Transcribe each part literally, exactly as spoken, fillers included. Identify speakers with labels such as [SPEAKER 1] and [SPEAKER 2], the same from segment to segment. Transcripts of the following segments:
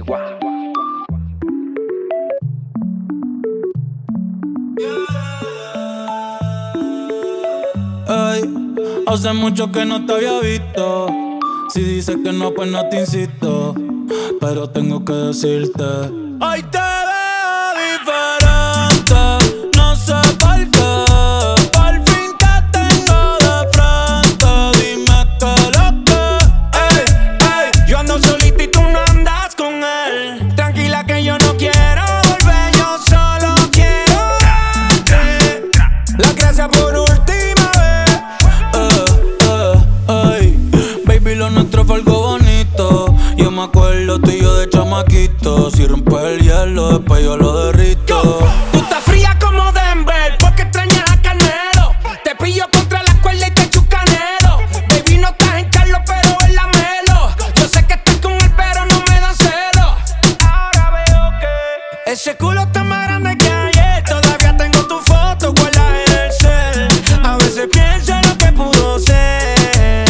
[SPEAKER 1] Chihuahua.
[SPEAKER 2] Ey, hace mucho que no te había visto. Si dices que no, pues no te insisto. Pero tengo que decirte: hoy te veo diferente. No sé por qué. Por fin te tengo de frente. Dime qué lo que.
[SPEAKER 3] Ey, ey, yo ando solito y tú no andas con él. Tranquila que yo no quiero volver, yo solo quiero darte las gracias por última vez.
[SPEAKER 2] Eh, eh, ey. Baby, lo nuestro fue algo bonito. Yo me acuerdo tú y yo de chamaquito. Si rompes el hielo, después yo lo derrito.
[SPEAKER 3] Tú estás fría como Denver, porque extrañas a Canelo. Te pillo contra la cuerda y te echo canelo. Baby, no estás en Carlos, pero en la Melo. Yo sé que estás con él, pero no me dan celo. Ahora veo que ese culo está más grande que ayer. Todavía tengo tu foto guardada en el cel. A veces pienso en lo que pudo ser.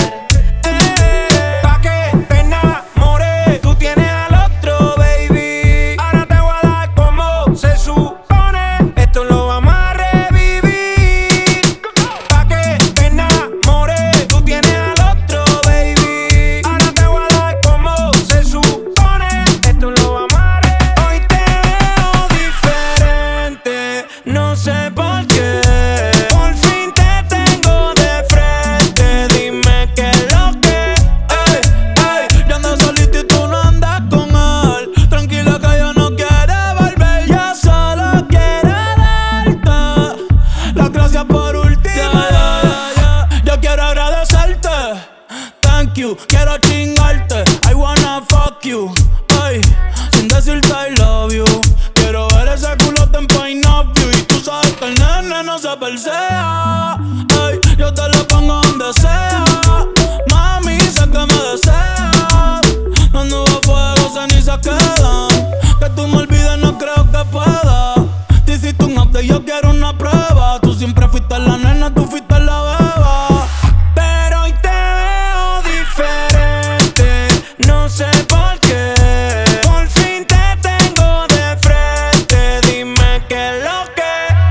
[SPEAKER 3] Eh, pa' que te enamores, tú tienes al otro, baby. Ahora te voy a dar como se supone. Esto lo vamos a revivir. Pa' que te enamores, tú tienes al otro, baby. Ahora te voy a dar como se supone. Esto lo vamos a revivir. Hoy te veo diferente, no sé por qué. Por fin te tengo de frente, dime qué es lo que.
[SPEAKER 2] Ey, ey, yo ando solito y tú no andas con él. Tranquila que yo no quiero volver. Yo solo quiero darte las gracias por última vez. Yeah, yeah, yeah. Yo quiero agradecerte. Thank you, quiero chingarte. I wanna fuck you. Ey, sin decirte I love you. Quiero ver ese culote en point of view. Y tú sabes que el nene no se persea. Ey, yo te lo pongo donde sea. Mami, sé que me deseas. Las nubes fuego, cenizas quedan. Que tú me olvides no creo que pueda. Te hiciste un update, yo quiero una prueba. Tú siempre fuiste la nena, tú fuiste la beba.
[SPEAKER 3] Pero hoy te veo diferente, no sé por qué. Por fin te tengo de frente, dime qué es lo que.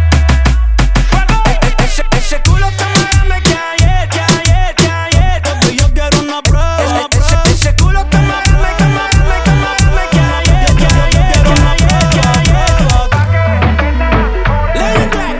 [SPEAKER 3] E- e- Ese, ese culo está más grande que ayer, que ayer, que ayer.
[SPEAKER 2] Porque yo quiero una prueba,
[SPEAKER 3] Ese,
[SPEAKER 2] una
[SPEAKER 3] ese,
[SPEAKER 2] prueba.
[SPEAKER 3] ese culo está más grande, que más grande, que más grande que ayer, que ayer, que
[SPEAKER 2] Quiero una
[SPEAKER 3] ayer, que
[SPEAKER 2] prueba,
[SPEAKER 3] ayer.
[SPEAKER 2] prueba.
[SPEAKER 3] Ley inglés.